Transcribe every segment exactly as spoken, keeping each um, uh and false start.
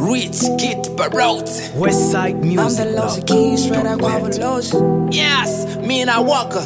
Rich Kid Barot. Westside Music. I'm the Losi King, straight out Guabulosi. Yes, me and I Walker.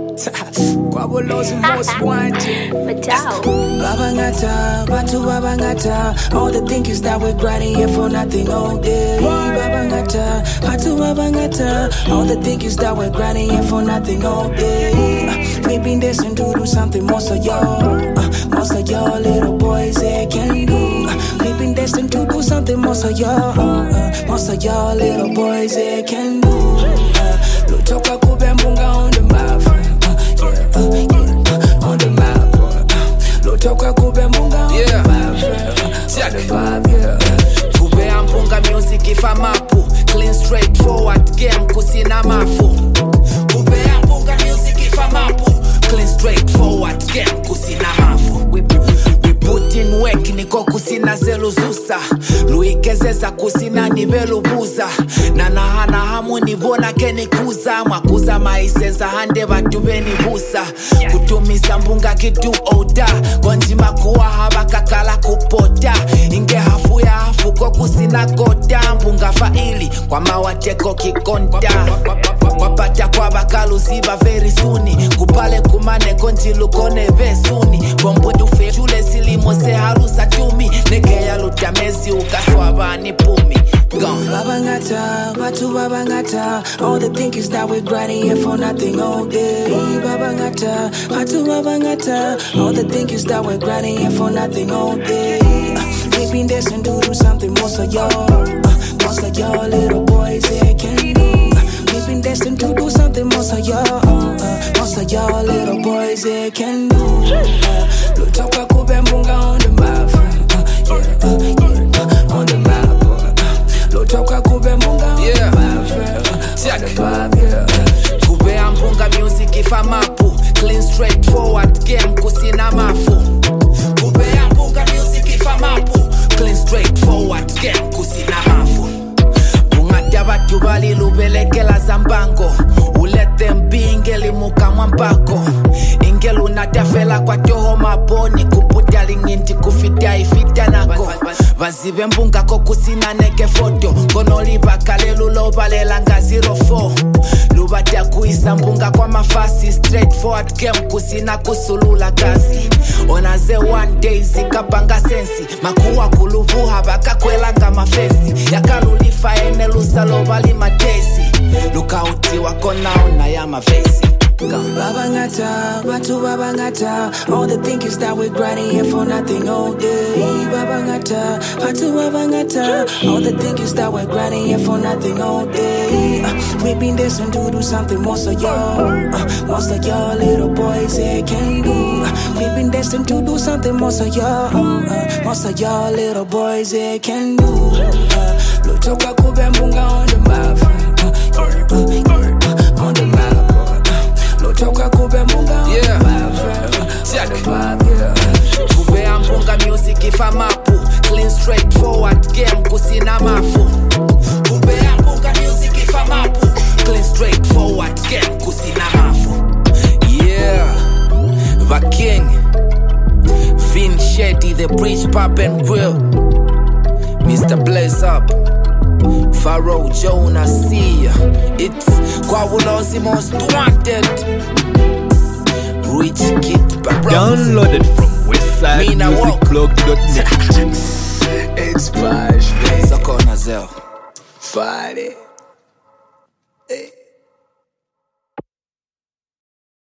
Guabulosi most wanted. Matao. Babangata, Batu Babangata. All the thinkers that we're grinding here for nothing all day. Babangata, Batu Babangata. All the thinkers that we're grinding here for nothing all day. We've been destined to do something most of y'all, uh, most of y'all little boys they can do. We've been destined to do something most of y'all, uh, most of y'all little boys they can do. Uh, Lutoka kubembunga on the map, uh, yeah, uh, yeah, uh, on the map. Uh, Lutoka kubembunga on Yeah. the map, uh, on the map, yeah. Kube ampunga music ifa mapu. Clean straight forward game kusina mafu. Kube ampunga music ifa mapu. Clean straight forward game kusina mafu. We, we put in work niko kusina zeluzusa. Luikezeza kusina nibelubuza. Nana hana hamu nibona kenikuza. Mwakuza maiseza hande batu benibusa. Kutumisa mbunga kidu oda. Gonjima kuwa habakakala kupota. Inge hafu ya hafu kwa kusina koda. Mbunga faili kwa mawateko kikonda. Wapata kwa bakalu ziba very soon. Kupale kumane konji lukone vesuni. Bombu dufe chule silimo se harusa tumi. Neke ya lutamezi ukaswaba ni pumi. Gone. Babangata, Batu Babangata. All the thinkers that we're grinding here for nothing all day. Babangata, Batu Babangata. All the thinkers that we're grinding here for nothing all day. Uh, We've been destined to do something most of y'all, uh, most of y'all little boys they can do. Uh, We've been destined to do something most of y'all, uh, most of y'all little boys they can do. Uh, Lutoka kubembunga on the map, uh, yeah, uh, yeah, uh, on the map. Lotoka kube munga Yeah. Kube ampunga music ifa mapu. Clean straight forward game kusina mafu. Kube ampunga music ifa mapu. Clean straight forward game kusina mafu. Bungata batu bali lubelekela zambango. Let them be ingeli muka mwambako. Ingelu natafela kwa toho maboni. Kuputa linginti kufita ifita nako. Vazive mbunga kokusina neke foto. Kono liba kalelu loba lelanga zero four. Lubata kuisa mbunga kwa mafasi. Straight forward game kusina kusulula kazi. Onaze one day zikapanga sensi. Makuwa kuluvuha baka kwelanga mafesi. Yakalulifa ene lusa loba lima tesi. Lukauti wako naona ya mafesi. Babangata, Batu Babangata. All the thinkers that we're grinding here for nothing all day. Babangata, Batu Babangata. All the thinkers that we're grinding here for nothing all day. Uh, We've been destined to do something most of y'all, uh, most of y'all little boys they can do. Uh, We've been destined to do something most of y'all, uh, most of y'all little boys they can do. Uh, Lutoka kubembunga on the map, uh, yeah, uh, yeah, uh, on the map. Lotoka kube munga Yeah. Kube ampunga music ifa mapu. Clean straight forward game kusina mafu. Kube ampunga music ifa mapu. Clean straight forward game kusina mafu. Yeah. The King Vin Shetty, the Bridge Pop and Grill. Mister Blaze Up, Pharaoh Jonas, see ya. It's Guabulosi most wanted. Rich Kid Barot. Downloaded from westside music blog dot net. It's Bash, baby. Soko Nazel. Party. Hey.